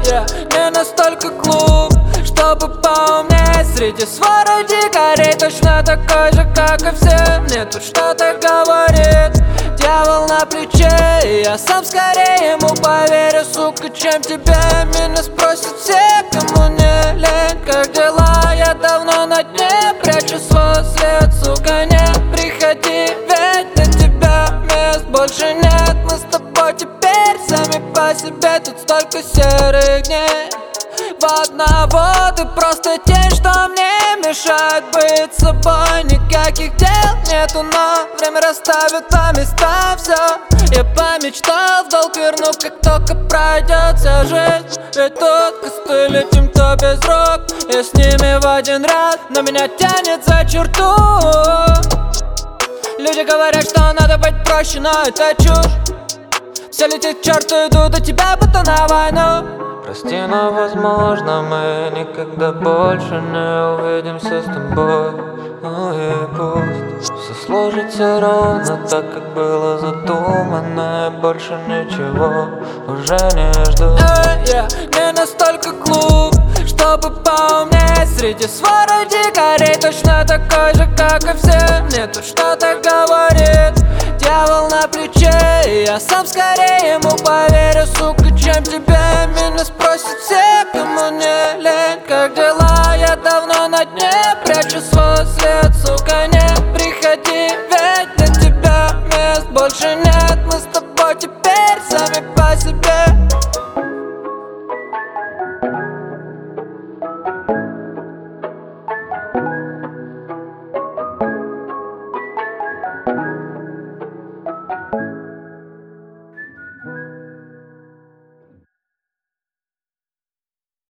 Я не настолько глуп, чтобы поумнеть. Среди своры дикарей точно такой же, как и все. Мне тут что-то говорит дьявол на плече, и я сам скорее ему поверю, сука, чем тебе. Меня спросят все, кому не лень, как дела. Я давно на дне, прячу свой след, сука, не приходи, ведь для тебя мест больше нет. Мы с тобой теперь сами по себе, тут столько серых дней. В одного ты просто тень, что мне мешает быть собой. Никаких дел нету, но время расставит по местам все. Я помечтал, в долг верну, как только пройдет вся жизнь. Ведь тут косты летим, то без рук, я с ними в один ряд, но меня тянет за черту. Люди говорят, что надо быть проще, но это чушь. Все летит к черту, иду до тебя, будто на войну. Прости, но возможно мы никогда больше не увидимся с тобой. Ну и пусть все сложится ровно так, как было задумано, и больше ничего уже не жду. Я не настолько глуп, чтобы поумнеть. Среди своры дикарей точно такой же, как и все. Мне тут что-то говорит дьявол на плече, и я сам скорее ему поверю, сука, чем тебе. Меня спросят все, кому не лень, как дела. Я давно на дне, прячу свой след, сука, не